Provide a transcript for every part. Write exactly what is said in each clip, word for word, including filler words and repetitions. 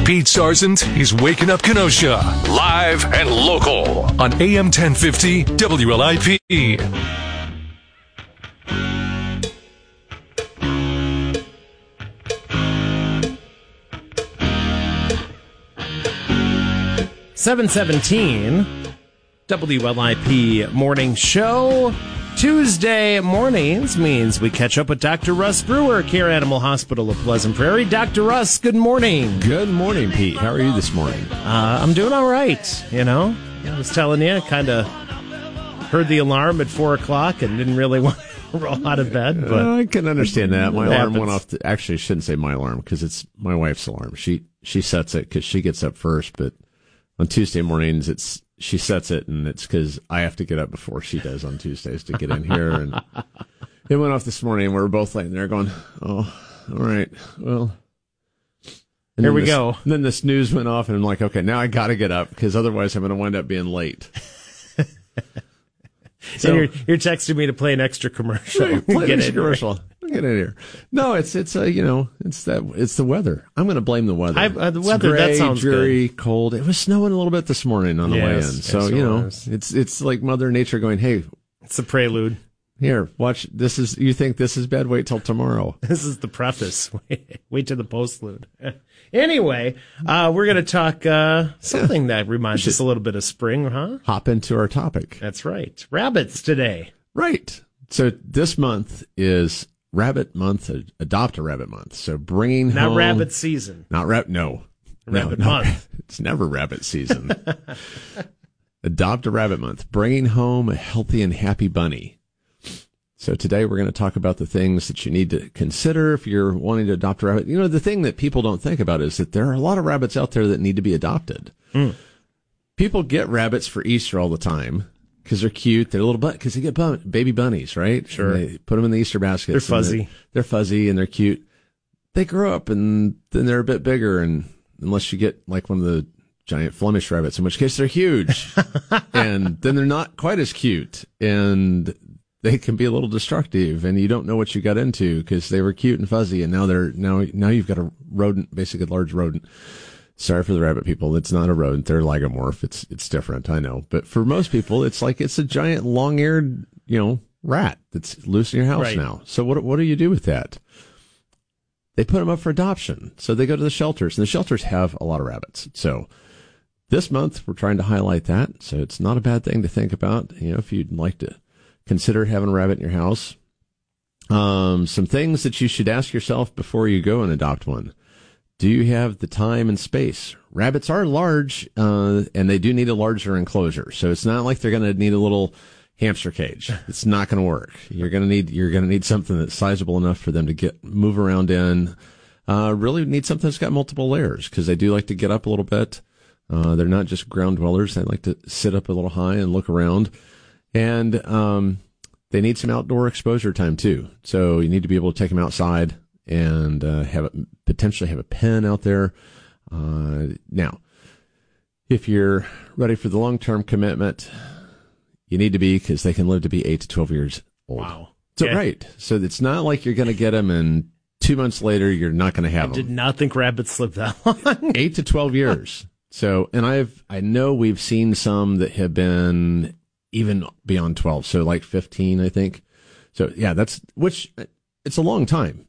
Pete Sarsent is Waking Up Kenosha, live and local on A M ten fifty W L I P. seven seventeen W L I P Morning Show. Tuesday mornings means we catch up with Doctor Russ Brewer, Care Animal Hospital of Pleasant Prairie. Doctor Russ, good morning. Good morning, Pete. How are you this morning? Uh, I'm doing all right, you know. I was telling you, kind of heard the alarm at four o'clock and didn't really want to roll out of bed. But uh, I can understand that. My alarm happens. went off. To, actually, I shouldn't say my alarm because it's my wife's alarm. She she sets it because she gets up first, but on Tuesday mornings, it's she sets it, and it's because I have to get up before she does on Tuesdays to get in here. And it went off this morning, and we were both laying there going, oh, all right, well. And here we the, go. Then the snooze went off, and I'm like, okay, now I got to get up because otherwise I'm going to wind up being late. So you're, you're texting me to play an extra commercial. Right, play Get an extra in commercial. Get in here. No, it's it's uh, you know it's that it's the weather. I'm going to blame the weather. I, uh, the it's weather gray, that sounds dreary, good. cold. It was snowing a little bit this morning on the Yes, way in. yes, So it you know was. it's it's like Mother Nature going, hey, It's a prelude. here, watch. This is you think this is bad? Wait till tomorrow. This is the preface. Wait to the postlude. Anyway, uh, we're going to talk uh, something that reminds us a little bit of spring, huh? Hop into our topic. That's right. Rabbits today. Right. So this month is Rabbit Month. Adopt a Rabbit Month. So bringing Not home, rabbit season. Not rabbit. No. Rabbit no, no. month. It's never rabbit season. Adopt a Rabbit Month. Bringing home a healthy and happy bunny. So today we're going to talk about the things that you need to consider if you're wanting to adopt a rabbit. You know, the thing that people don't think about is that there are a lot of rabbits out there that need to be adopted. Mm. People get rabbits for Easter all the time because they're cute. They're little but because they get bun- baby bunnies, right? Sure. And they put them in the Easter baskets. They're fuzzy. They're, they're fuzzy and they're cute. They grow up and then they're a bit bigger, and unless you get like one of the giant Flemish rabbits, in which case they're huge, and then they're not quite as cute, and they can be a little destructive, and you don't know what you got into because they were cute and fuzzy, and now they're now now you've got a rodent, basically a large rodent. Sorry for the rabbit people, it's not a rodent; they're lagomorph. It's it's different, I know, but for most people, it's like it's a giant long-eared, you know, rat that's loose in your house right. now. So what what do you do with that? They put them up for adoption, so they go to the shelters, and the shelters have a lot of rabbits. So this month we're trying to highlight that, so it's not a bad thing to think about. You know, if you'd like to consider having a rabbit in your house. Um, some things that you should ask yourself before you go and adopt one. Do you have the time and space? Rabbits are large, uh, and they do need a larger enclosure. So it's not like they're going to need a little hamster cage. It's not going to work. You're going to need, you're going to need something that's sizable enough for them to get, move around in. Uh, really need something that's got multiple layers because they do like to get up a little bit. Uh, they're not just ground dwellers. They like to sit up a little high and look around. And um, they need some outdoor exposure time, too. So you need to be able to take them outside and uh, have a, potentially have a pen out there. Uh, now, if you're ready for the long-term commitment, you need to be, because they can live to be eight to twelve years old. Wow. So, Okay. right. So it's not like you're going to get them and two months later you're not going to have I them. did not think rabbits lived that long. eight to twelve years. So, and I've, I know we've seen some that have been even beyond twelve, so like fifteen, I think. So yeah, that's, which, it's a long time.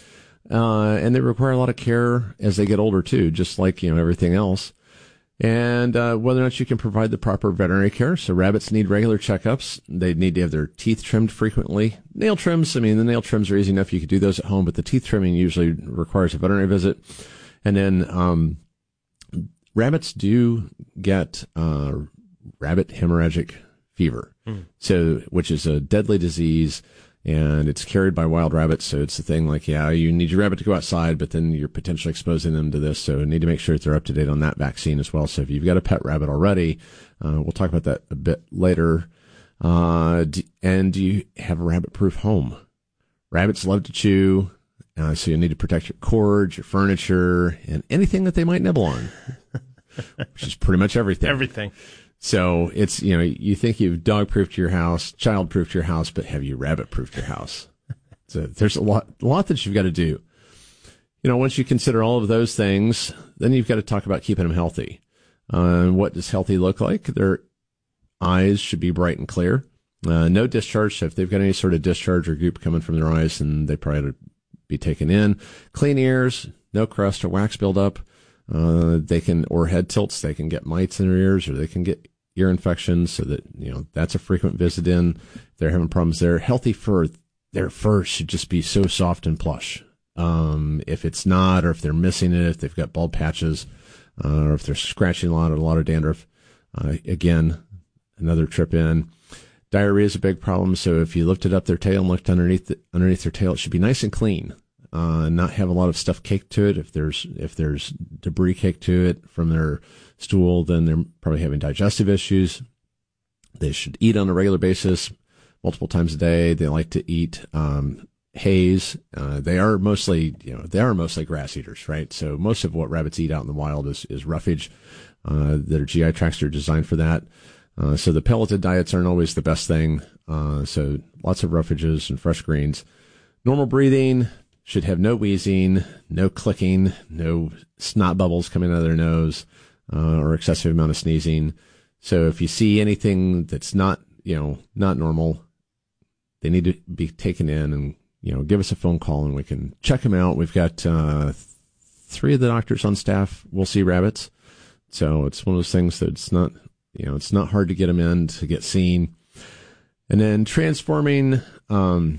Uh, and they require a lot of care as they get older too, just like, you know, everything else. And, uh, whether or not you can provide the proper veterinary care. So rabbits need regular checkups. They need to have their teeth trimmed frequently. Nail trims, I mean, the nail trims are easy enough. You could do those at home, but the teeth trimming usually requires a veterinary visit. And then, um, rabbits do get, uh, rabbit hemorrhagic fever, mm. so which is a deadly disease, and it's carried by wild rabbits. So it's the thing like, yeah, you need your rabbit to go outside, but then you're potentially exposing them to this. So you need to make sure that they're up to date on that vaccine as well. So if you've got a pet rabbit already, uh, we'll talk about that a bit later. Uh, do, and do you have a rabbit-proof home? Rabbits love to chew, uh, so you need to protect your cords, your furniture, and anything that they might nibble on, which is pretty much everything. Everything. So it's, you know, you think you've dog-proofed your house, child-proofed your house, but have you rabbit-proofed your house? So there's a lot, a lot that you've got to do. you know, once you consider all of those things, then you've got to talk about keeping them healthy. Uh, what does healthy look like? Their eyes should be bright and clear. Uh, no discharge. So if they've got any sort of discharge or goop coming from their eyes, then they probably ought to be taken in. Clean ears, no crust or wax buildup. Uh, they can, or head tilts, they can get mites in their ears, or they can get ear infections. So that, you know, that's a frequent visit in. If they're having problems there. Healthy fur, their fur should just be so soft and plush. Um, if it's not, or if they're missing it, if they've got bald patches, uh, or if they're scratching a lot or a lot of dandruff, uh, again, another trip in. Diarrhea is a big problem. So if you lifted up their tail and looked underneath the, underneath their tail, it should be nice and clean. Uh, not have a lot of stuff caked to it. If there's, if there's debris caked to it from their stool, then they're probably having digestive issues. They should eat on a regular basis, multiple times a day. They like to eat, um, hays. Uh, they are mostly, you know, they are mostly grass eaters, right? So most of what rabbits eat out in the wild is, is roughage. Uh, their G I tracts are designed for that. Uh, so the pelleted diets aren't always the best thing. Uh, so lots of roughages and fresh greens. Normal breathing. Should have no wheezing, no clicking, no snot bubbles coming out of their nose, uh, or excessive amount of sneezing. So if you see anything that's not, you know, not normal, they need to be taken in and, you know, give us a phone call and we can check them out. We've got, uh, three of the doctors on staff will see rabbits. So it's one of those things that it's not, you know, it's not hard to get them in to get seen. And then transforming, um,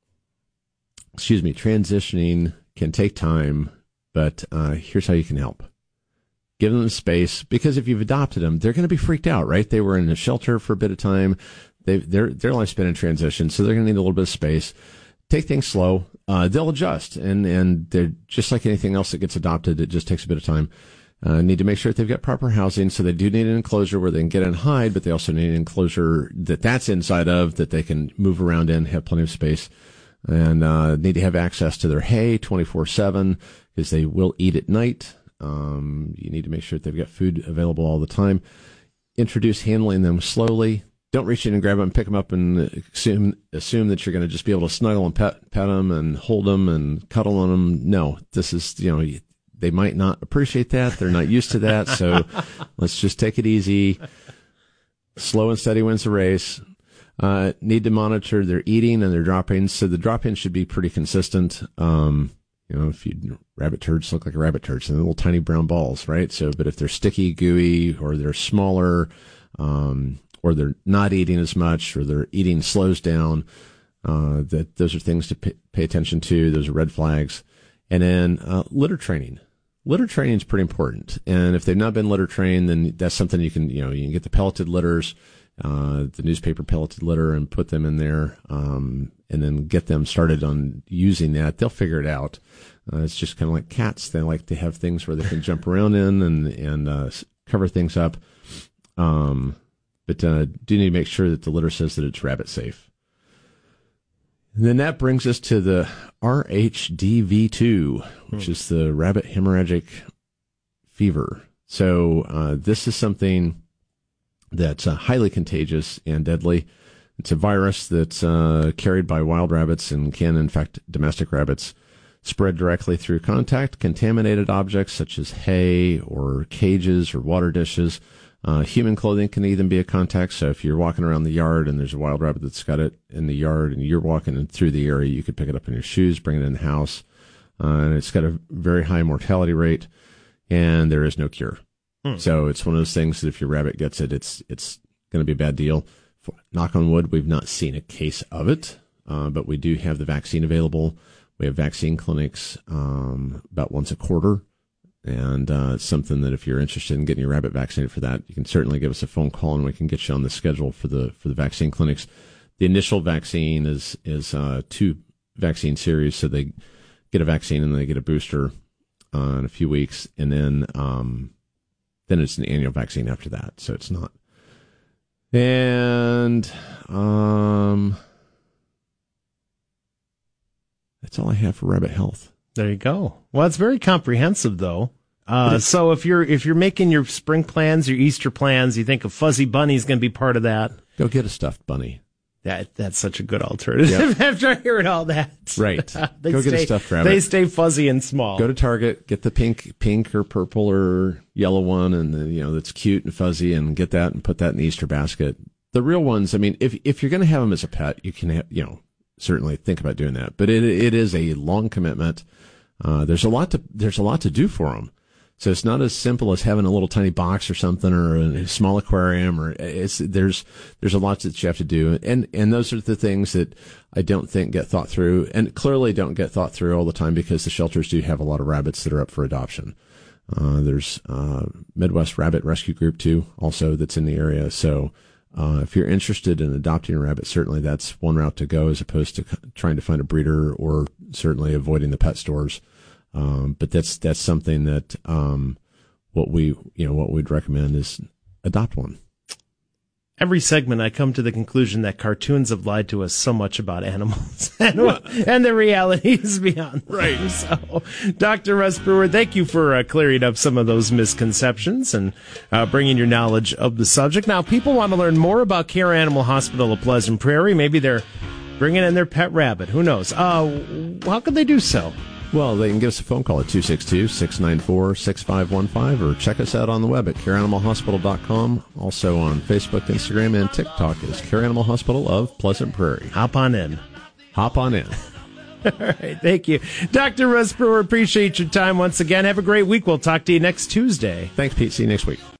excuse me, transitioning can take time, but uh, here's how you can help. Give them space, because if you've adopted them, they're going to be freaked out, right? They were in a shelter for a bit of time. They, their their life's been in transition, so they're going to need a little bit of space. Take things slow. Uh, they'll adjust, and, and they're just like anything else that gets adopted. It just takes a bit of time. Uh, need to make sure that they've got proper housing, so they do need an enclosure where they can get and hide, but they also need an enclosure that that's inside of, that they can move around in, have plenty of space. And uh, need to have access to their hay twenty-four seven, because they will eat at night. Um, you need to make sure that they've got food available all the time. Introduce handling them slowly. Don't reach in and grab them, pick them up, and assume assume that you're going to just be able to snuggle and pet pet them and hold them and cuddle on them. No, this is, you know, they might not appreciate that. They're not used to that. So let's just take it easy. Slow and steady wins the race. Uh, need to monitor their eating and their droppings. So the drop-ins should be pretty consistent. Um, you know, if you, rabbit turds look like a rabbit turd, so they're little tiny brown balls, right? So, but if they're sticky, gooey, or they're smaller, um, or they're not eating as much, or their eating slows down, uh, that those are things to pay, pay attention to. Those are red flags. And then, uh, litter training. Litter training is pretty important. And if they've not been litter trained, then that's something you can, you know, you can get the pelleted litters, uh, the newspaper pelleted litter, and put them in there, um, and then get them started on using that. They'll figure it out. Uh, it's just kind of like cats. They like to have things where they can jump around in and, and, uh, cover things up. Um, but, uh, do need to make sure that the litter says that it's rabbit safe. And then that brings us to the R H D V two, which hmm. is the rabbit hemorrhagic fever. So, uh, this is something that's uh, highly contagious and deadly. It's a virus that's uh, carried by wild rabbits and can infect domestic rabbits. Spread directly through contact, contaminated objects such as hay or cages or water dishes. Uh, human clothing can even be a contact. So if you're walking around the yard and there's a wild rabbit that's got it in the yard and you're walking through the area, you could pick it up in your shoes, bring it in the house. Uh, and it's got a very high mortality rate, and there is no cure. Hmm. So it's one of those things that if your rabbit gets it, it's it's going to be a bad deal. For, knock on wood, we've not seen a case of it, uh, but we do have the vaccine available. We have vaccine clinics um, about once a quarter, and uh, it's something that if you're interested in getting your rabbit vaccinated for that, you can certainly give us a phone call, and we can get you on the schedule for the for the vaccine clinics. The initial vaccine is is uh, two vaccine series, so they get a vaccine and they get a booster uh, in a few weeks, and then um, then it's an annual vaccine after that. So it's not. And um, that's all I have for rabbit health. There you go. Well, it's very comprehensive, though. Uh, so if you're if you're making your spring plans, your Easter plans, you think a fuzzy bunny is going to be part of that. Go get a stuffed bunny. That that's such a good alternative. Yep. After hearing all that, right? Uh, they Go stay, get a stuffed rabbit. They stay fuzzy and small. Go to Target, get the pink, pink or purple or yellow one, and the, you know that's cute and fuzzy, and get that and put that in the Easter basket. The real ones, I mean, if if you're going to have them as a pet, you can have, you know certainly think about doing that. But it it is a long commitment. Uh, there's a lot to there's a lot to do for them. So it's not as simple as having a little tiny box or something, or a small aquarium, or it's, there's, there's a lot that you have to do. And, and those are the things that I don't think get thought through, and clearly don't get thought through all the time, because the shelters do have a lot of rabbits that are up for adoption. Uh, there's, uh, Midwest Rabbit Rescue Group too, also that's in the area. So, uh, if you're interested in adopting a rabbit, certainly that's one route to go, as opposed to trying to find a breeder, or certainly avoiding the pet stores. Um, but that's, that's something that, um, what we, you know, what we'd recommend is adopt one. Every segment, I come to the conclusion that cartoons have lied to us so much about animals and, and the realities beyond them. Right. So, Doctor Russ Brewer, thank you for uh, clearing up some of those misconceptions and uh, bringing your knowledge of the subject. Now, people want to learn more about Care Animal Hospital of Pleasant Prairie. Maybe they're bringing in their pet rabbit. Who knows? Uh, how could they do so? Well, they can give us a phone call at two six two, six nine four, six five one five, or check us out on the web at care animal hospital dot com. Also on Facebook, Instagram, and TikTok is Care Animal Hospital of Pleasant Prairie. Hop on in. Hop on in. All right, thank you. Doctor Russ Brewer, appreciate your time once again. Have a great week. We'll talk to you next Tuesday. Thanks, Pete. See you next week.